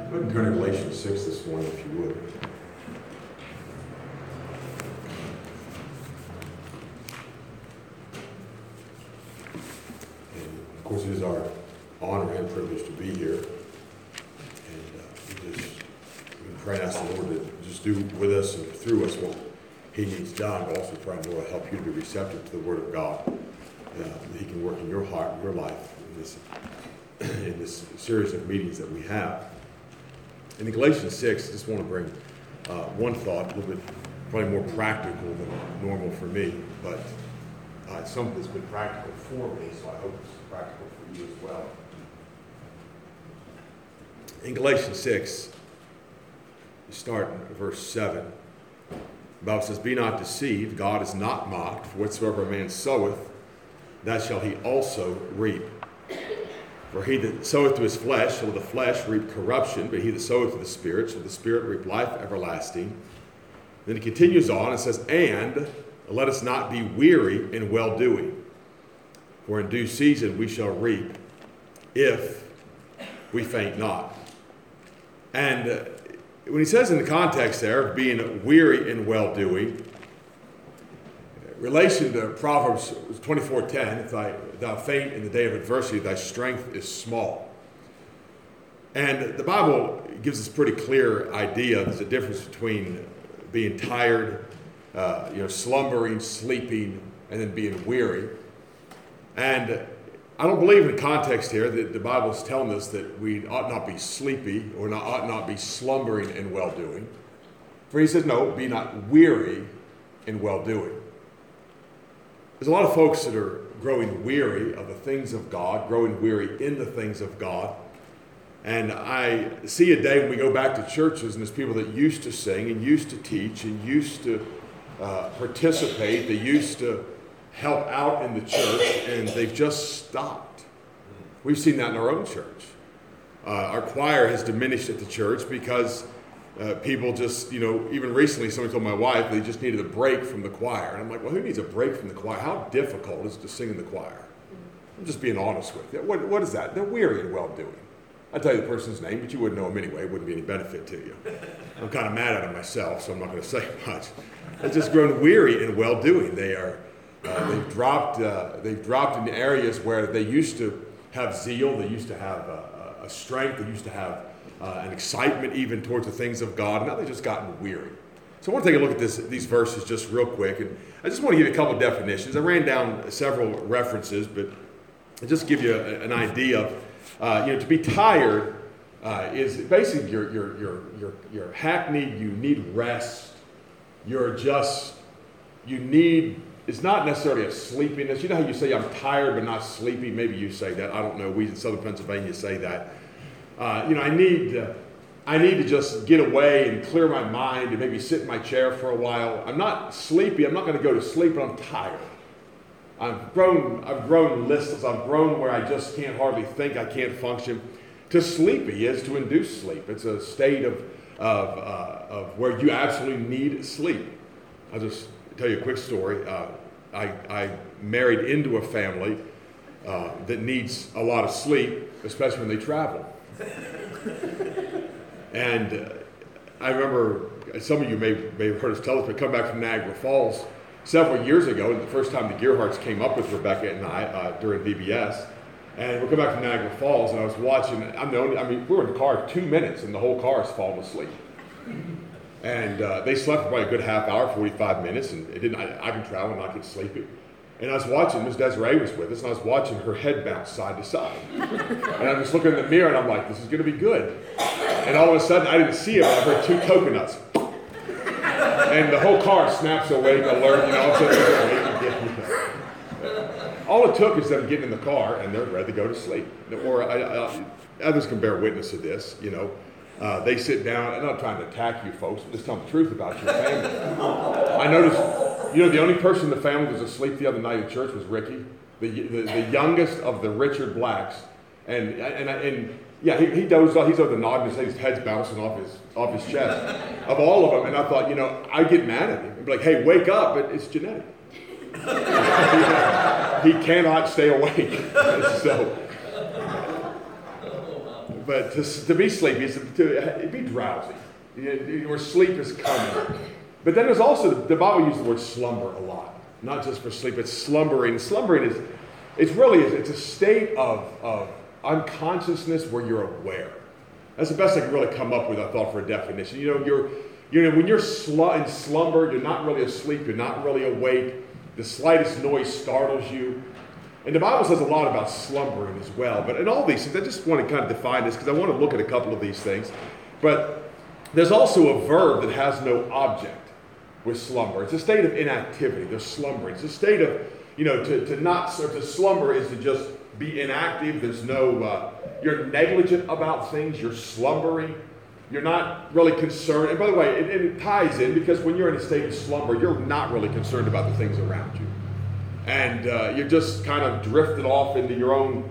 Go ahead and turn to Galatians 6 this morning, if you would. And of course, it is our honor and privilege to be here. And we pray and ask the Lord to just do with us and through us what He needs done, but also pray the Lord will help you to be receptive to the Word of God, that He can work in your heart and your life in this series of meetings that we have. In Galatians 6, I just want to bring one thought, a little bit probably more practical than normal for me, but it's something that's been practical for me, so I hope it's practical for you as well. In Galatians 6, we start in verse 7. The Bible says, "Be not deceived, God is not mocked, for whatsoever a man soweth, that shall he also reap. For he that soweth to his flesh shall of the flesh reap corruption, but he that soweth to the Spirit shall of the Spirit reap life everlasting." Then it continues on and says, "And let us not be weary in well-doing, for in due season we shall reap, if we faint not." And when he says in the context there of being weary in well-doing, relation to Proverbs 24:10, "If thou faint in the day of adversity, thy strength is small." And the Bible gives us a pretty clear idea. There's a difference between being tired, slumbering, sleeping, and then being weary. And I don't believe in the context here that the Bible is telling us that we ought not be sleepy or ought not be slumbering in well-doing. For he says, no, be not weary in well-doing. There's a lot of folks that are growing weary of the things of God, growing weary in the things of God. And I see a day when we go back to churches and there's people that used to sing and used to teach and used to participate, they used to help out in the church, and they've just stopped. We've seen that in our own church. Our choir has diminished at the church because people just, even recently somebody told my wife they just needed a break from the choir. And I'm like, well, who needs a break from the choir? How difficult is it to sing in the choir? I'm just being honest with you. What is that? They're weary in well-doing. I'll tell you the person's name, but you wouldn't know him anyway. It wouldn't be any benefit to you. I'm kind of mad at him myself, so I'm not going to say much. They've just grown weary in well-doing. They've dropped into areas where they used to have zeal, they used to have a strength, they used to have an excitement even towards the things of God, and now they've just gotten weary. So I want to take a look at these verses just real quick, and I just want to give you a couple of definitions. I ran down several references, but I'll just give you an idea of, to be tired is basically you're hackneyed, you need rest, it's not necessarily a sleepiness. You know how you say, I'm tired but not sleepy? Maybe you say that. I don't know. We in Southern Pennsylvania say that. I need to just get away and clear my mind and maybe sit in my chair for a while. I'm not sleepy. I'm not going to go to sleep, but I'm tired. I've grown listless. I've grown where I just can't hardly think. I can't function. To sleepy is to induce sleep. It's a state of where you absolutely need sleep. I'll just tell you a quick story. I married into a family that needs a lot of sleep, especially when they travel. And I remember, some of you may have heard us tell us, but come back from Niagara Falls several years ago, and the first time the Gearharts came up with Rebecca and I during VBS, and we come back from Niagara Falls, and I was watching, we were in the car 2 minutes, and the whole car is falling asleep. And they slept for probably a good half hour, 45 minutes, and I can travel and not get sleepy. And I was watching, Ms. Desiree was with us, and I was watching her head bounce side to side. And I'm just looking in the mirror, and I'm like, this is going to be good. And all of a sudden, I didn't see it, but I heard 2 coconuts. And the whole car snaps awake, alert, all it took is them getting in the car, and they're ready to go to sleep. Or others can bear witness to this, They sit down, and I'm not trying to attack you folks, I'm just telling the truth about your family. I noticed, the only person in the family that was asleep the other night at church was Ricky, the youngest of the Richard Blacks. And he dozed off, he's over the nod, and his head's bouncing off his chest. Of all of them, and I thought, I get mad at him. I'd be like, hey, wake up, but it's genetic. He cannot stay awake. So, but to be sleepy is to be drowsy. Your sleep is coming. But then there's also, the Bible uses the word slumber a lot. Not just for sleep, it's slumbering. Slumbering is, it's a state of unconsciousness where you're aware. That's the best I can really come up with, I thought, for a definition. When you're in slumber, you're not really asleep, you're not really awake. The slightest noise startles you. And the Bible says a lot about slumbering as well. But in all these things, I just want to kind of define this because I want to look at a couple of these things. But there's also a verb that has no object with slumber. It's a state of inactivity. There's slumbering. It's a state of, to slumber is to just be inactive. There's no, you're negligent about things. You're slumbering. You're not really concerned. And by the way, it ties in because when you're in a state of slumber, you're not really concerned about the things around you. And you're just kind of drifted off into your own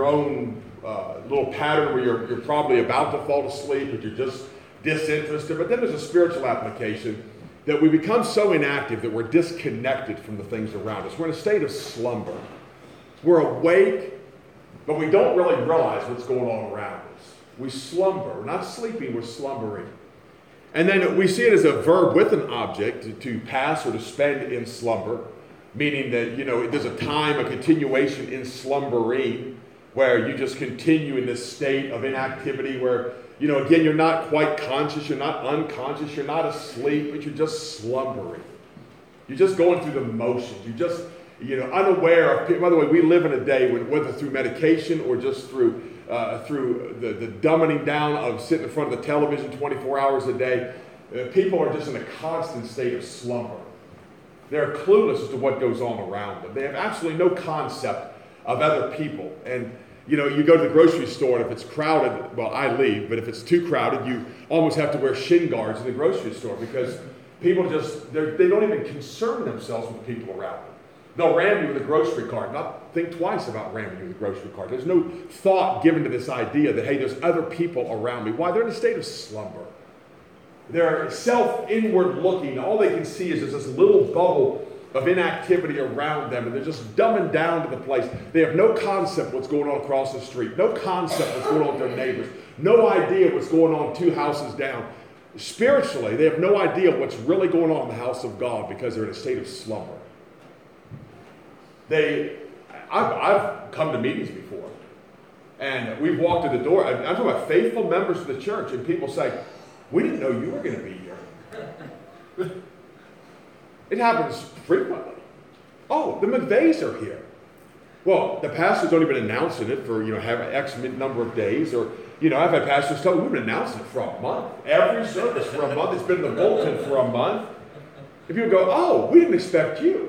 little pattern where you're probably about to fall asleep, but you're just disinterested. But then there's a spiritual application that we become so inactive that we're disconnected from the things around us. We're in a state of slumber. We're awake, but we don't really realize what's going on around us. We slumber. We're not sleeping, we're slumbering. And then we see it as a verb with an object, to pass or to spend in slumber, meaning that, there's a time, a continuation in slumbering, where you just continue in this state of inactivity where, again, you're not quite conscious, you're not unconscious, you're not asleep, but you're just slumbering. You're just going through the motions. You're just, unaware of, by the way, we live in a day when, whether through medication or just through the dumbing down of sitting in front of the television 24 hours a day, people are just in a constant state of slumber. They're clueless as to what goes on around them. They have absolutely no concept of other people. And, you go to the grocery store, and if it's crowded, well, I leave, but if it's too crowded, you almost have to wear shin guards in the grocery store because people they don't even concern themselves with the people around them. They'll ram you with a grocery cart, not think twice about ramming you with a grocery cart. There's no thought given to this idea that, hey, there's other people around me. Why? They're in a state of slumber. They're self-inward looking. All they can see is this little bubble of inactivity around them, and they're just dumbing down to the place. They have no concept what's going on across the street, no concept what's going on with their neighbors, no idea what's going on 2 houses down. Spiritually, they have no idea what's really going on in the house of God because they're in a state of slumber. I've come to meetings before, and we've walked to the door. I'm talking about faithful members of the church, and people say, "We didn't know you were going to be here." It happens frequently. "Oh, the McVeys are here." Well, the pastor's only been announcing it for, have X number of days, or, I've had pastors tell me, "We've been announcing it for a month. Every service for a month. It's been in the bulletin for a month." If people go, "Oh, we didn't expect you."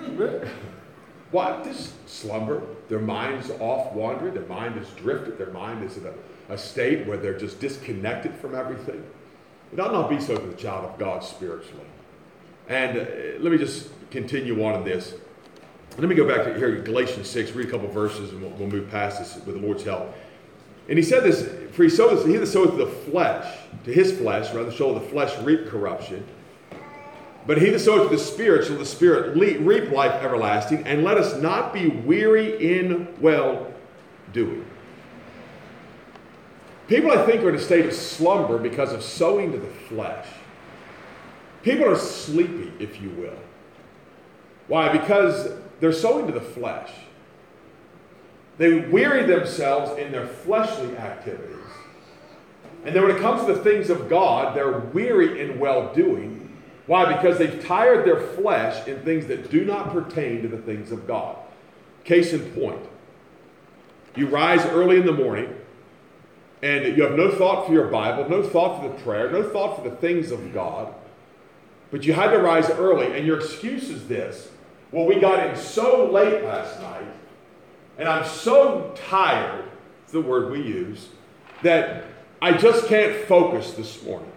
Why? This slumber. Their mind's off wandering. Their mind is drifted. Their mind is in a state where they're just disconnected from everything. It ought not be so for the child of God spiritually. And let me just continue on in this. Let me go back to here to Galatians 6, read a couple verses, and we'll move past this with the Lord's help. And he said this, "For he that soweth to the flesh, to his flesh, rather, shall the flesh reap corruption. But he that soweth to the Spirit shall the Spirit reap life everlasting. And let us not be weary in well-doing." People, I think, are in a state of slumber because of sowing to the flesh. People are sleepy, if you will. Why? Because they're sowing to the flesh. They weary themselves in their fleshly activities. And then when it comes to the things of God, they're weary in well-doing. Why? Because they've tired their flesh in things that do not pertain to the things of God. Case in point, you rise early in the morning, and you have no thought for your Bible, no thought for the prayer, no thought for the things of God, but you had to rise early, and your excuse is this: "Well, we got in so late last night, and I'm so tired," it's the word we use, "that I just can't focus this morning."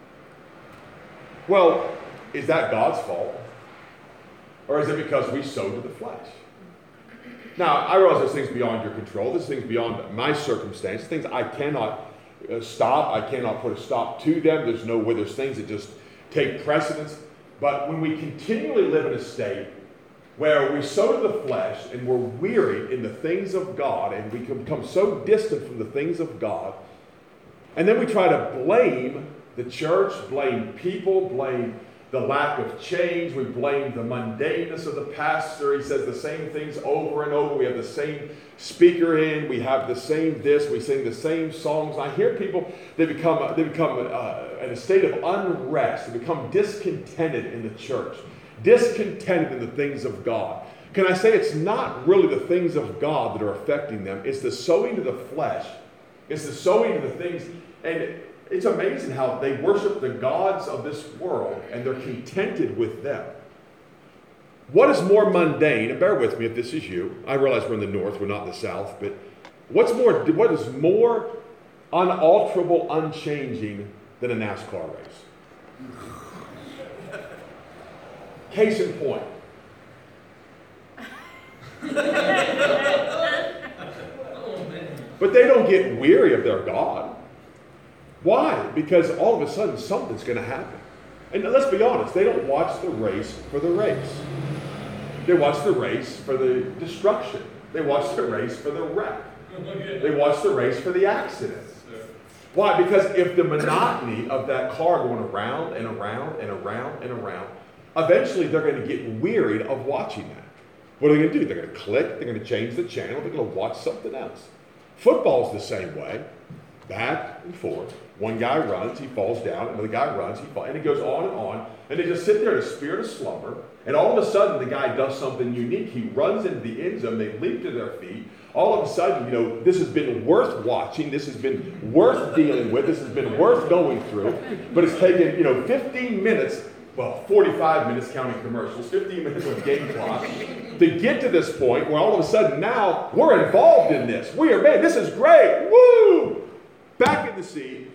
Well, is that God's fault? Or is it because we sow to the flesh? Now, I realize there's things beyond your control. There's things beyond my circumstance, things I cannot stop. I cannot put a stop to them. There's things that just take precedence. But when we continually live in a state where we sow to the flesh and we're weary in the things of God, and we can become so distant from the things of God, and then we try to blame the church, blame people, blame the lack of change. We blame the mundaneness of the pastor. He says the same things over and over. We have the same speaker in. We have the same this. We sing the same songs. I hear people, they become in a state of unrest. They become discontented in the church, discontented in the things of God. Can I say it's not really the things of God that are affecting them? It's the sowing to the flesh. It's the sowing to the things. And it's amazing how they worship the gods of this world and they're contented with them. What is more mundane, and bear with me if this is you, I realize we're in the north, we're not in the south, but what is more unalterable, unchanging than a NASCAR race? Case in point. But they don't get weary of their God. Why? Because all of a sudden something's going to happen. And let's be honest, they don't watch the race for the race. They watch the race for the destruction. They watch the race for the wreck. They watch the race for the accident. Why? Because if the monotony of that car going around and around and around and around, eventually they're going to get wearied of watching that. What are they going to do? They're going to click, they're going to change the channel, they're going to watch something else. Football's the same way. Back and forth. One guy runs, he falls down, another guy runs, he falls, and it goes on, and they just sit there in a spirit of slumber, and all of a sudden the guy does something unique. He runs into the end zone, they leap to their feet. All of a sudden, this has been worth watching, this has been worth dealing with, this has been worth going through, but it's taken, 15 minutes, well, 45 minutes counting commercials, 15 minutes with game clock, to get to this point where all of a sudden now we're involved in this. Man, this is great, woo! Back in the seat,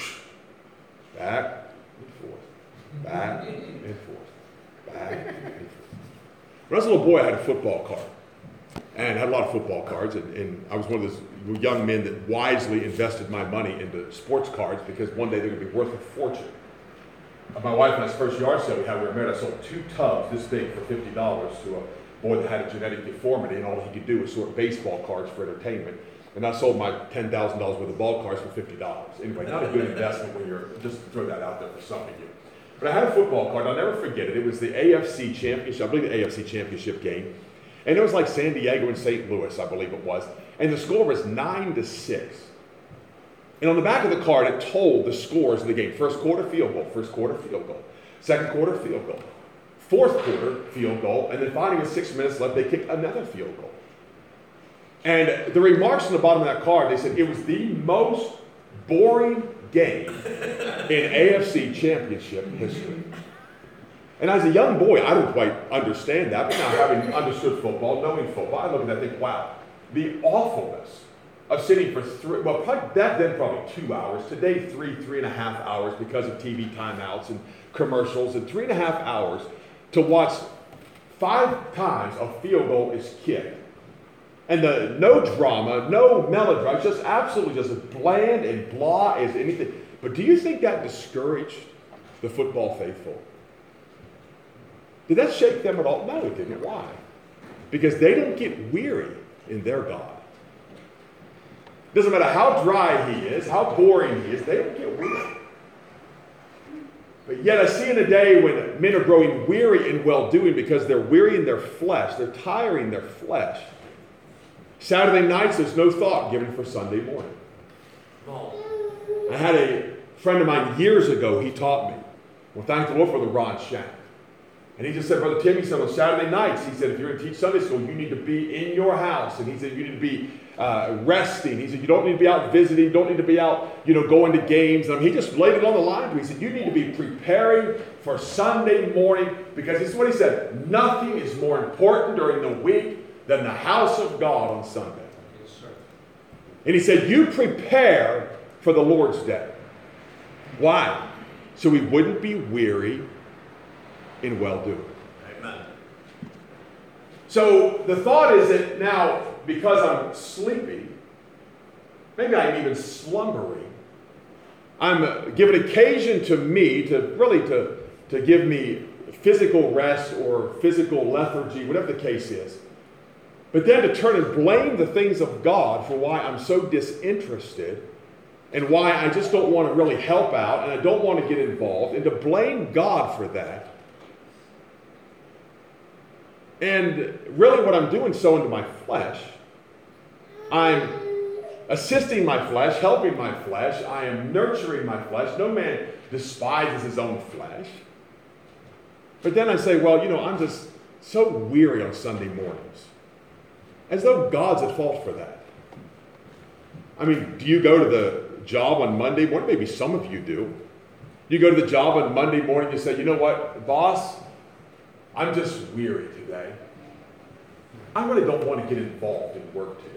back and forth, back and forth, back and forth. When I was a little boy, I had a football card. And I had a lot of football cards. And I was one of those young men that wisely invested my money into sports cards because one day they're going to be worth a fortune. My wife and I's first yard sale we were married. I sold 2 tubs this big for $50 to a boy that had a genetic deformity, and all he could do was sort baseball cards for entertainment. And I sold my $10,000 worth of ball cards for $50. Anyway, not a good investment when you're, just to throw that out there for some of you. But I had a football card, I'll never forget it. It was the AFC Championship, I believe the AFC Championship game. And it was like San Diego and St. Louis, I believe it was. And the score was 9-6. And on the back of the card, it told the scores of the game. First quarter, field goal. First quarter, field goal. Second quarter, field goal. Fourth quarter, field goal. And then finally, with 6 minutes left, they kicked another field goal. And the remarks on the bottom of that card, they said it was the most boring game in AFC Championship history. And as a young boy, I didn't quite understand that, but now having understood football, knowing football, I look at that and think, wow, the awfulness of sitting for back then probably 2 hours, today 3.5 hours because of TV timeouts and commercials, and 3.5 hours to watch 5 times a field goal is kicked. And no drama, no melodrama, just absolutely just as bland and blah as anything. But do you think that discouraged the football faithful? Did that shake them at all? No, it didn't. Why? Because they don't get weary in their God. Doesn't matter how dry he is, how boring he is, they don't get weary. But yet I see in a day when men are growing weary in well-doing because they're wearying their flesh, they're tiring their flesh. Saturday nights, there's no thought given for Sunday morning. I had a friend of mine years ago, he taught me. Well, thank the Lord for the Ron Shank. And he just said, Brother Tim, he said, on Saturday nights, he said, if you're going to teach Sunday school, you need to be in your house. And he said, you need to be resting. He said, you don't need to be out visiting. You don't need to be out, going to games. I mean, he just laid it on the line for me. He said, you need to be preparing for Sunday morning because this is what he said. Nothing is more important during the week than the house of God on Sunday. Yes, sir. And he said, you prepare for the Lord's day. Why? So we wouldn't be weary in well-doing. Amen. So the thought is that now, because I'm sleepy, maybe I'm even slumbering, I'm given occasion to me to give me physical rest or physical lethargy, whatever the case is. But then to turn and blame the things of God for why I'm so disinterested and why I just don't want to really help out and I don't want to get involved, and to blame God for that. And really what I'm doing so into my flesh, I'm assisting my flesh, helping my flesh, I am nurturing my flesh. No man despises his own flesh. But then I say, well, I'm just so weary on Sunday mornings. As though God's at fault for that. I mean, do you go to the job on Monday morning? Maybe some of you do. You go to the job on Monday morning and you say, you know what, boss, I'm just weary today. I really don't want to get involved in work today.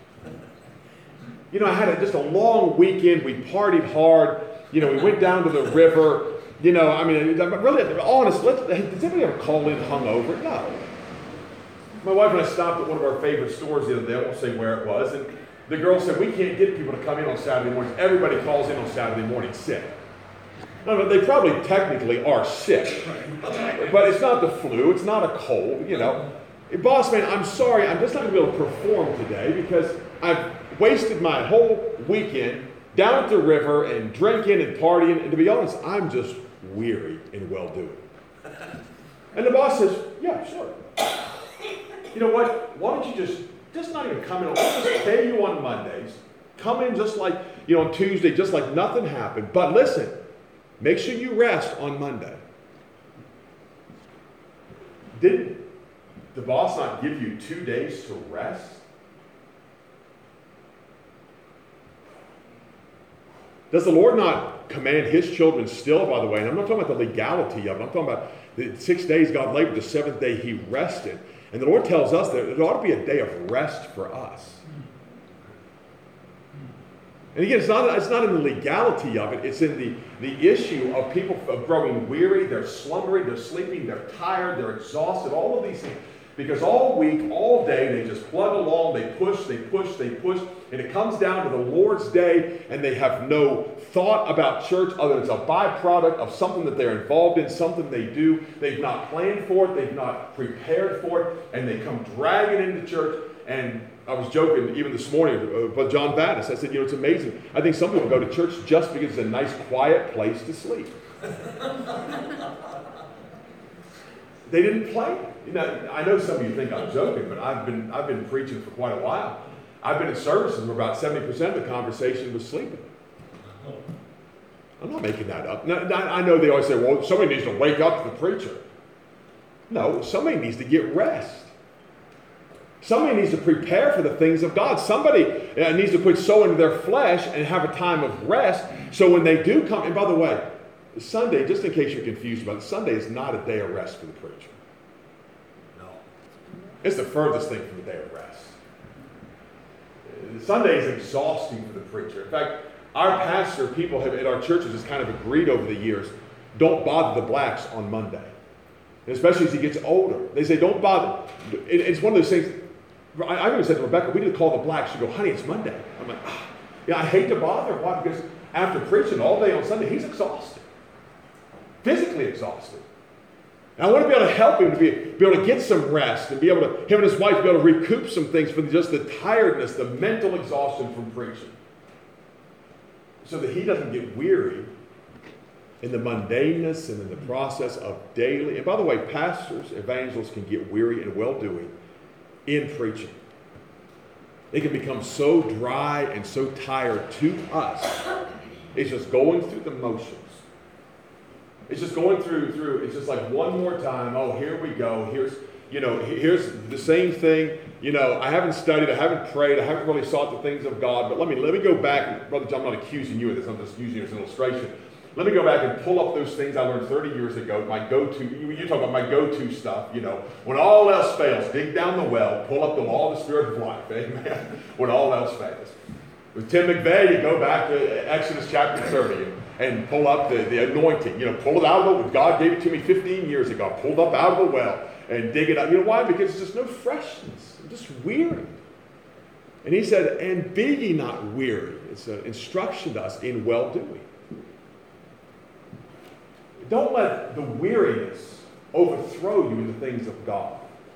I had just a long weekend. We partied hard. We went down to the river. I'm really honest. Does anybody ever call in hungover? No. My wife and I stopped at one of our favorite stores the other day. I won't say where it was. And the girl said, we can't get people to come in on Saturday mornings. Everybody calls in on Saturday morning sick. No, they probably technically are sick. But it's not the flu. It's not a cold, Boss man, I'm sorry. I'm just not going to be able to perform today because I've wasted my whole weekend down at the river and drinking and partying. And to be honest, I'm just weary and well-doing. And the boss says, yeah, sure. You know what? Why don't you just not even come in? I'll just pay you on Mondays. Come in just like, on Tuesday, just like nothing happened. But listen, make sure you rest on Monday. Did the boss not give you 2 days to rest? Does the Lord not command his children still, by the way? And I'm not talking about the legality of it. I'm talking about the 6 days God labored, the seventh day he rested. And the Lord tells us that there ought to be a day of rest for us. And again, it's not in the legality of it. It's in the issue of people growing weary. They're slumbering, they're sleeping, they're tired, they're exhausted, all of these things. Because all week, all day, they just plug along, they push, and it comes down to the Lord's day, and they have no thought about church other than it's a byproduct of something that they're involved in, something they do. They've not planned for it, they've not prepared for it, and they come dragging into church. And I was joking even this morning with John Battis. I said, it's amazing. I think some people go to church just because it's a nice, quiet place to sleep. They didn't plan. I know some of you think I'm joking, but I've been preaching for quite a while. I've been in services where about 70% of the conversation was sleeping. I'm not making that up. Now, I know they always say, well, somebody needs to wake up the preacher. No, somebody needs to get rest. Somebody needs to prepare for the things of God. Somebody needs to quit sowing their flesh and have a time of rest. So when they do come, and by the way, Sunday, just in case you're confused about it, Sunday is not a day of rest for the preacher. No. It's the furthest thing from the day of rest. Sunday is exhausting for the preacher. In fact, our pastor, people at our churches has kind of agreed over the years, don't bother the blacks on Monday. And especially as he gets older. They say, don't bother. It's one of those things. I even said to Rebecca, we need to call the blacks. She go, honey, it's Monday. I'm like, I hate to bother. Why? Because after preaching all day on Sunday, he's exhausted. Physically exhausted. And I want to be able to help him to be able to get some rest and be able to, him and his wife, be able to recoup some things from just the tiredness, the mental exhaustion from preaching. So that he doesn't get weary in the mundaneness and in the process of daily. And by the way, pastors, evangelists can get weary and well-doing in preaching. They can become so dry and so tired to us. It's just going through the motions. It's just going through, it's just like one more time, oh, here we go, here's the same thing, I haven't studied, I haven't prayed, I haven't really sought the things of God, but let me go back, Brother John, I'm not accusing you of this, I'm just using it as an illustration. Let me go back and pull up those things I learned 30 years ago, my go-to, you talk about my go-to stuff, when all else fails, dig down the well, pull up the law of the Spirit of life, amen, when all else fails. With Tim McVeigh, you go back to Exodus chapter 30, and pull up the anointing. Pull it out of the well. God gave it to me 15 years ago. I pulled up out of the well and dig it up. You know why? Because there's just no freshness. I'm just weary. And he said, and be ye not weary. It's an instruction to us in well-doing. Don't let the weariness overthrow you in the things of God.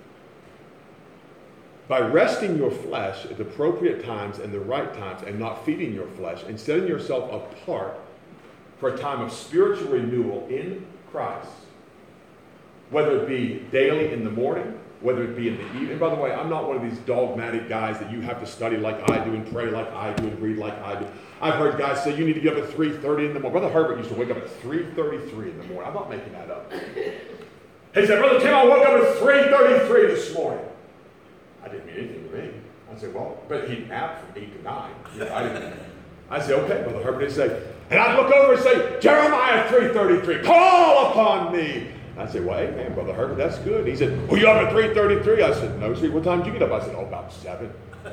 By resting your flesh at appropriate times and the right times and not feeding your flesh and setting yourself apart for a time of spiritual renewal in Christ, whether it be daily in the morning, whether it be in the evening. And by the way, I'm not one of these dogmatic guys that you have to study like I do and pray like I do and read like I do. I've heard guys say you need to get up at 3:30 in the morning. Brother Herbert used to wake up at 3:33 in the morning. I'm not making that up. He said, Brother Tim, I woke up at 3:33 this morning. I didn't mean anything to me. I said, well, but he napped from 8 to 9. I said, okay, Brother Herbert. He'd say, and I'd look over and say, Jeremiah 3:33, call upon me. I said, well, hey, man, Brother Herbert, that's good. He said, well, you up at 3:33? I said, no, sir. What time did you get up? I said, oh, about 7.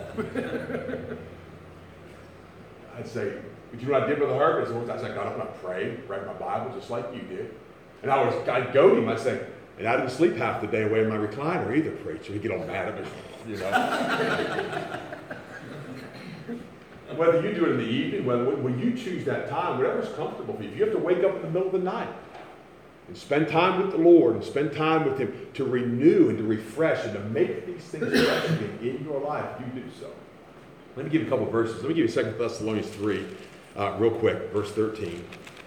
I'd say, but you know what I did, Brother Herbert? I said, I got up and I prayed, read my Bible just like you did. And I'd goad him. I'd say, and I didn't sleep half the day away in my recliner either, preacher. He'd get all mad at me, you know. Whether you do it in the evening, when you choose that time, whatever's comfortable for you. If you have to wake up in the middle of the night and spend time with the Lord and spend time with Him to renew and to refresh and to make these things fresh again in your life, you do so. Let me give you a couple of verses. Let me give you 2 Thessalonians 3 real quick, verse 13.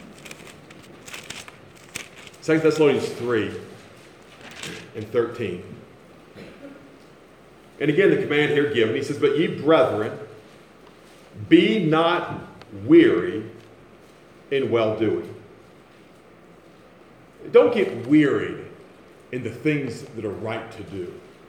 2 Thessalonians 3 and 13. And again, the command here given, he says, but ye brethren, be not weary in well-doing. Don't get wearied in the things that are right to do.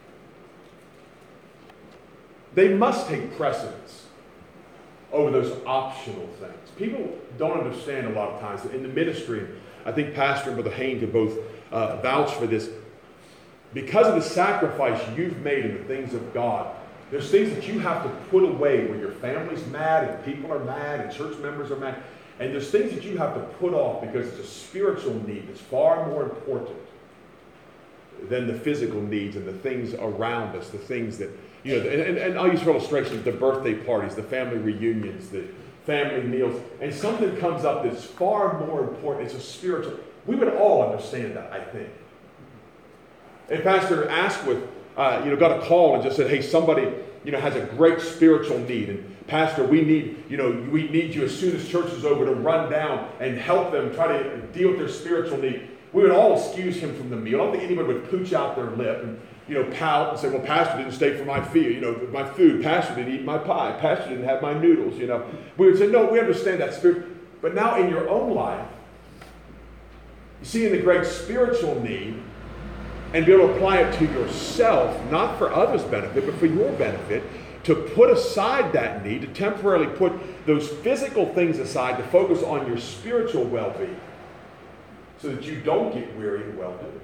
They must take precedence over those optional things. People don't understand a lot of times that in the ministry, I think Pastor and Brother Hayne could both vouch for this. Because of the sacrifice you've made in the things of God, there's things that you have to put away where your family's mad and people are mad and church members are mad. And there's things that you have to put off because it's a spiritual need that's far more important than the physical needs and the things around us, the things that, you know, and I'll use for illustration, the birthday parties, the family reunions, the family meals, and something comes up that's far more important. It's a spiritual. We would all understand that, I think. And Pastor Asquith, got a call and just said, hey, somebody, has a great spiritual need. And Pastor, we need you as soon as church is over to run down and help them try to deal with their spiritual need. We would all excuse him from the meal. I don't think anybody would pooch out their lip and, pout and say, well, Pastor didn't stay for my my food. Pastor didn't eat my pie. Pastor didn't have my noodles, We would say, no, we understand that spirit. But now in your own life, you see in the great spiritual need, and be able to apply it to yourself, not for others' benefit, but for your benefit, to put aside that need, to temporarily put those physical things aside to focus on your spiritual well-being so that you don't get weary in well-doing.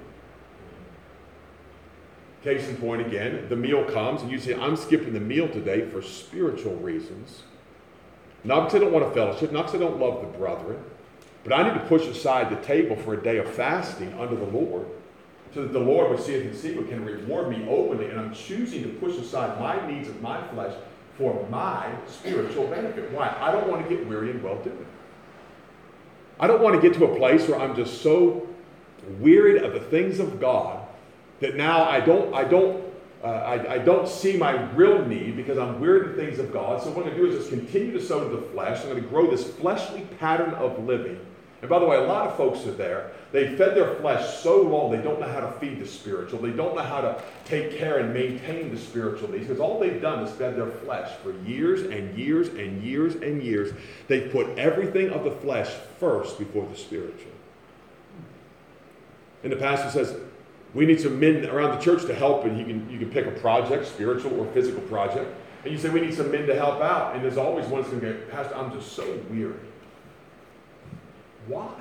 Case in point again, the meal comes and you say, I'm skipping the meal today for spiritual reasons. Not because I don't want a fellowship, not because I don't love the brethren, but I need to push aside the table for a day of fasting under the Lord, so that the Lord would see it in secret, can reward me openly, and I'm choosing to push aside my needs of my flesh for my spiritual benefit. Why? I don't want to get weary in well-doing. I don't want to get to a place where I'm just so wearied of the things of God that now I don't see my real need because I'm wearied of the things of God. So what I'm going to do is just continue to sow to the flesh. I'm going to grow this fleshly pattern of living. And by the way, a lot of folks are there. They fed their flesh so long they don't know how to feed the spiritual. They don't know how to take care and maintain the spiritual needs because all they've done is fed their flesh for years and years and years and years. They've put everything of the flesh first before the spiritual. And the pastor says, we need some men around the church to help, and you can pick a project, spiritual or physical project, and you say, we need some men to help out. And there's always one that's going to go, Pastor, I'm just so weary. Why?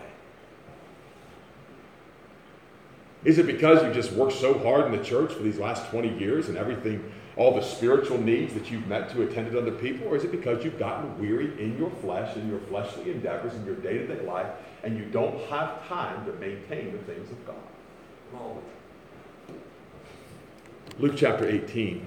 Is it because you just worked so hard in the church for these last 20 years and everything, all the spiritual needs that you've met to attend to other people? Or is it because you've gotten weary in your flesh, in your fleshly endeavors, in your day-to-day life, and you don't have time to maintain the things of God? Luke chapter 18.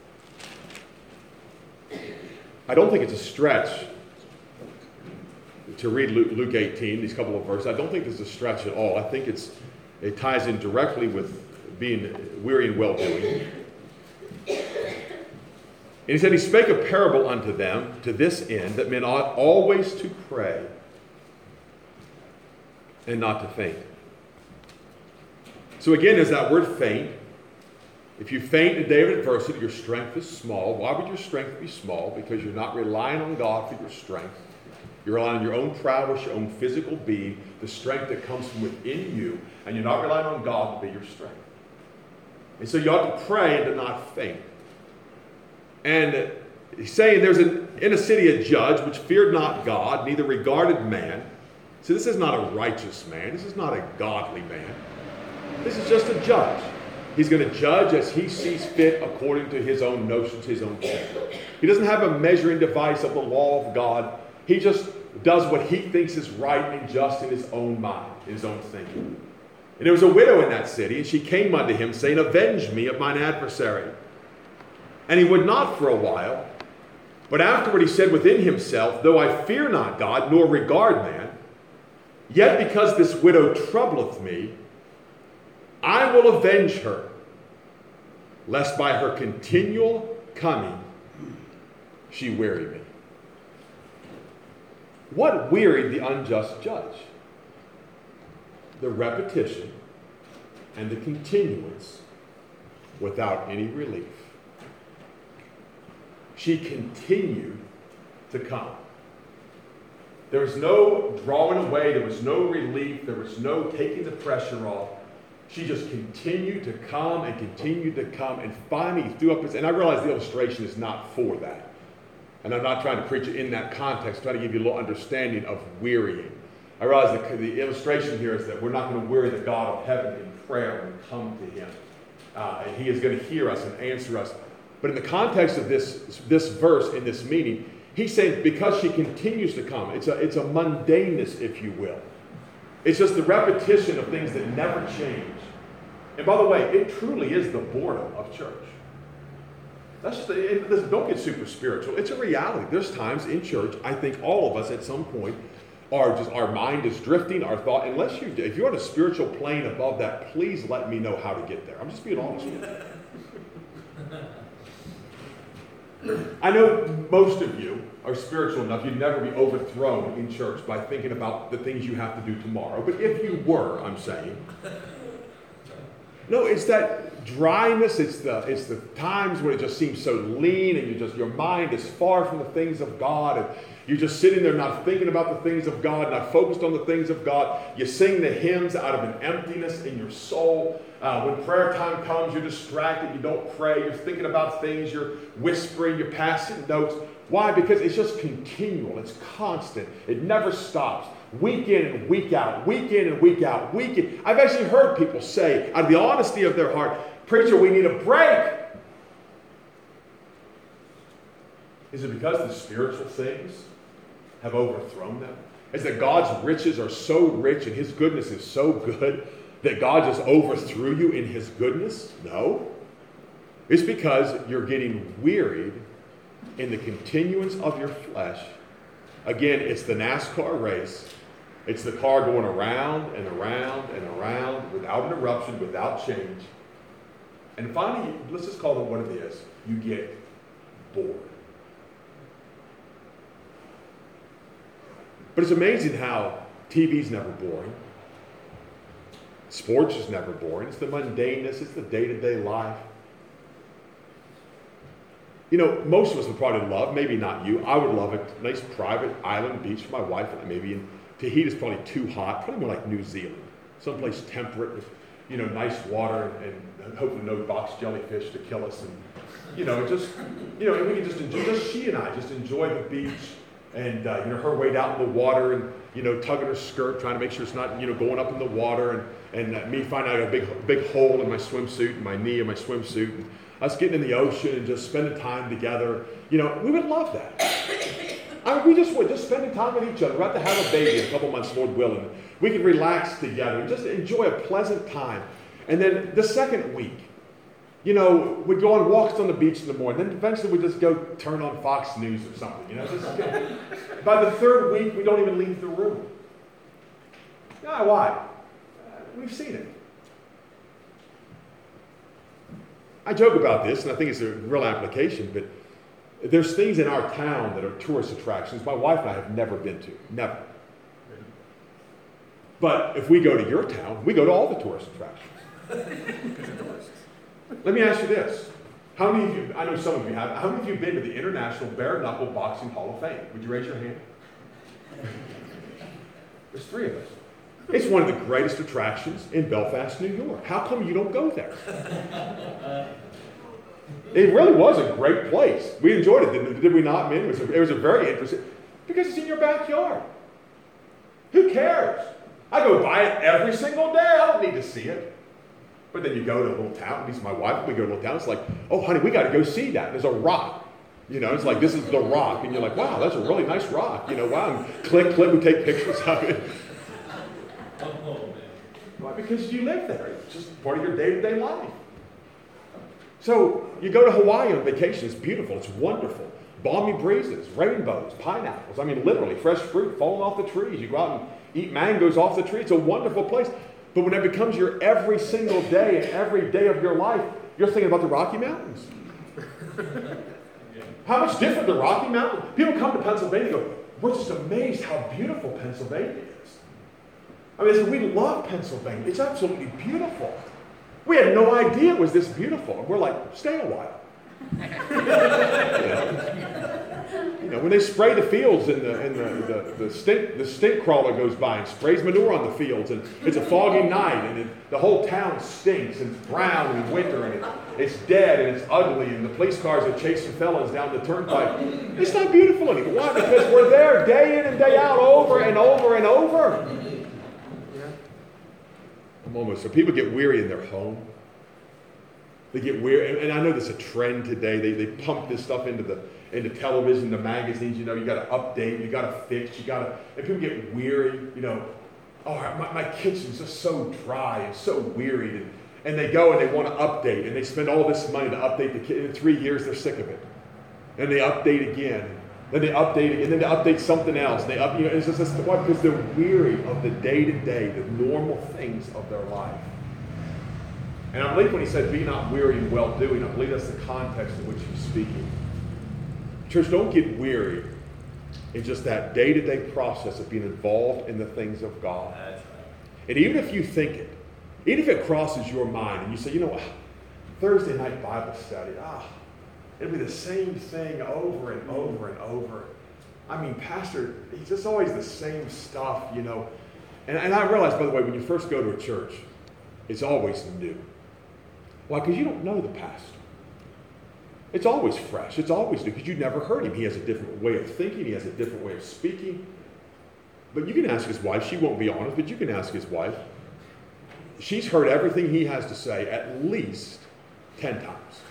I don't think it's a stretch to read Luke 18, these couple of verses. I don't think this is a stretch at all. I think it ties in directly with being weary and well-doing. And he said, he spake a parable unto them to this end, that men ought always to pray and not to faint. So again, there's that word faint. If you faint in a day of adversity, your strength is small. Why would your strength be small? Because you're not relying on God for your strength. You're relying on your own prowess, your own physical being, the strength that comes from within you, and you're not relying on God to be your strength. And so you ought to pray and to not faint. And he's saying there's in a city a judge which feared not God, neither regarded man. So this is not a righteous man. This is not a godly man. This is just a judge. He's going to judge as he sees fit according to his own notions, his own thinking. He doesn't have a measuring device of the law of God. He just does what he thinks is right and just in his own mind, in his own thinking. And there was a widow in that city, and she came unto him, saying, Avenge me of mine adversary. And he would not for a while. But afterward he said within himself, Though I fear not God, nor regard man, yet because this widow troubleth me, I will avenge her, lest by her continual coming she weary me. What wearied the unjust judge? The repetition and the continuance without any relief. She continued to come. There was no drawing away. There was no relief. There was no taking the pressure off. She just continued to come and continued to come. And finally he threw up his... And I realize the illustration is not for that. And I'm not trying to preach it in that context. I'm trying to give you a little understanding of wearying. I realize the illustration here is that we're not going to weary the God of heaven in prayer when we come to him. And he is going to hear us and answer us. But in the context of this verse, in this meaning, he's saying because she continues to come, it's a mundaneness, if you will. It's just the repetition of things that never change. And by the way, it truly is the boredom of church. Don't get super spiritual. It's a reality. There's times in church, I think all of us at some point our mind is drifting, our thought, if you're on a spiritual plane above that, please let me know how to get there. I'm just being honest with you. I know most of you are spiritual enough, you'd never be overthrown in church by thinking about the things you have to do tomorrow. But if you were, I'm saying, no, it's that dryness, it's the times when it just seems so lean and your mind is far from the things of God, and you're just sitting there not thinking about the things of God, not focused on the things of God. You sing the hymns out of an emptiness in your soul. When prayer time comes, you're distracted, you don't pray, you're thinking about things, you're whispering, you're passing notes. Why? Because it's just continual, it's constant, it never stops. Week in and week out, week in and week out, week in. I've actually heard people say, out of the honesty of their heart, Preacher, we need a break. Is it because the spiritual things have overthrown them? Is that God's riches are so rich and his goodness is so good that God just overthrew you in his goodness? No. It's because you're getting wearied in the continuance of your flesh. Again, it's the NASCAR race. It's the car going around and around and around without interruption, without change. And finally, let's just call it what it is. You get bored. But it's amazing how TV's never boring. Sports is never boring. It's the mundaneness. It's the day-to-day life. You know, most of us would probably love, maybe not you, I would love a nice private island beach for my wife. Maybe in Tahiti's probably too hot. Probably more like New Zealand. Someplace temperate with, nice water and hopefully no box jellyfish to kill us. And, just, and we can just enjoy, she and I just enjoy the beach. And, her weight out in the water and, tugging her skirt, trying to make sure it's not, going up in the water. And me finding out I got a big hole in my swimsuit, in my knee of my swimsuit. And us getting in the ocean and just spending time together. We would love that. We just would, just spending time with each other. We're about to have a baby in a couple months, Lord willing. We can relax together and just enjoy a pleasant time. And then the second week, we'd go on walks on the beach in the morning. Then eventually we'd just go turn on Fox News or something. By the third week, we don't even leave the room. Why? We've seen it. I joke about this, and I think it's a real application, but there's things in our town that are tourist attractions my wife and I have never been to. Never. But if we go to your town, we go to all the tourist attractions. Let me ask you this. How many of you, I know some of you have, how many of you have been to the International Bare Knuckle Boxing Hall of Fame? Would you raise your hand? There's 3 of us. It's one of the greatest attractions in Belfast, New York. How come you don't go there? It really was a great place. We enjoyed it, did we not? Man, it was a very interesting, because it's in your backyard. Who cares? I go by it every single day. I don't need to see it. But then you go to a little town, at least my wife, we go to a little town, it's like, oh, honey, we got to go see that. There's a rock. It's like, this is the rock. And you're like, wow, that's a really nice rock. Wow, and click, we take pictures of it. Why? Because you live there. It's just part of your day-to-day life. So you go to Hawaii on vacation. It's beautiful. It's wonderful. Balmy breezes, rainbows, pineapples. I mean, literally, fresh fruit falling off the trees. You go out and eat mangoes off the tree. It's a wonderful place. But when it becomes your every single day and every day of your life, you're thinking about the Rocky Mountains. How much different the Rocky Mountains? People come to Pennsylvania and go, we're just amazed how beautiful Pennsylvania is. I mean, they say, we love Pennsylvania. It's absolutely beautiful. We had no idea it was this beautiful. And we're like, stay a while. When they spray the fields and the stink crawler goes by and sprays manure on the fields, and it's a foggy night, and the whole town stinks, and it's brown in winter, and it's dead, and it's ugly, and the police cars are chasing felons down the turnpike. It's not beautiful anymore. Why? Because we're there day in and day out, over and over and over. So people get weary in their home. They get weary, and I know there's a trend today. They pump this stuff into television, the magazines. You got to update, you got to fix, and people get weary. My kitchen's just so dry and so wearied, and they go and they want to update, and they spend all this money to update the kitchen. In 3 years, they're sick of it, and they update again. Then they update it, and then they update something else. It's just why? Because they're weary of the day-to-day, the normal things of their life. And I believe when he said, be not weary in well-doing, I believe that's the context in which he's speaking. Church, don't get weary in just that day-to-day process of being involved in the things of God. That's right. And even if you think it, even if it crosses your mind, and you say, Thursday night Bible study, it'll be the same thing over and over and over. I mean, Pastor, it's just always the same stuff, And I realize, by the way, when you first go to a church, it's always new. Why? Because you don't know the pastor. It's always fresh. It's always new because you never heard him. He has a different way of thinking. He has a different way of speaking. But you can ask his wife. She won't be honest, but you can ask his wife. She's heard everything he has to say at least 10 times.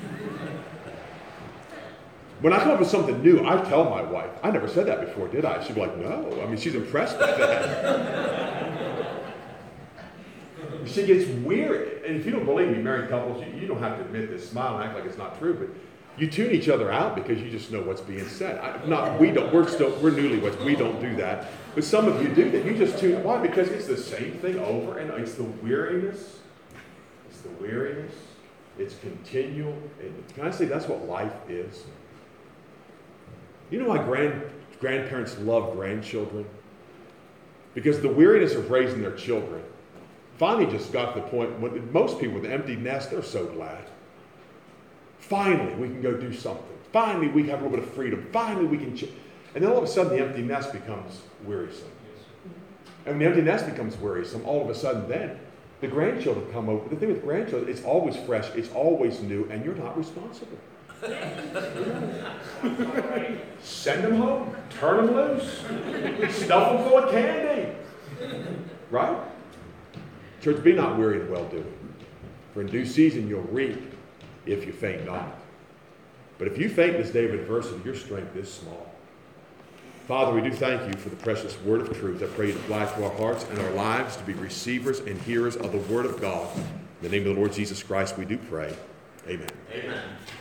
When I come up with something new, I tell my wife, I never said that before, did I? She'd be like, no. I mean, she's impressed by that. She gets weird. And if you don't believe me, married couples, you don't have to admit this. Smile and act like it's not true, but you tune each other out because you just know what's being said. We don't. We're newlyweds. We don't do that. But some of you do that. You just tune. Why? Because it's the same thing over and it's the weariness. It's the weariness. It's continual. And can I say that's what life is? You know why grandparents love grandchildren? Because the weariness of raising their children finally just got to the point when most people with an empty nest, they're so glad. Finally, we can go do something. Finally, we have a little bit of freedom. Finally, we can... And then all of a sudden, the empty nest becomes wearisome. And when the empty nest becomes wearisome, all of a sudden then, the grandchildren come over. The thing with grandchildren, it's always fresh, it's always new, and you're not responsible. Send them home. Turn them loose. Stuff them full of candy. Right? Church, be not weary in well-doing. For in due season you'll reap if you faint not. But if you faint in this day of adversity, your strength is small. Father, we do thank you for the precious word of truth. I pray you to apply to our hearts and our lives to be receivers and hearers of the word of God. In the name of the Lord Jesus Christ, we do pray. Amen. Amen.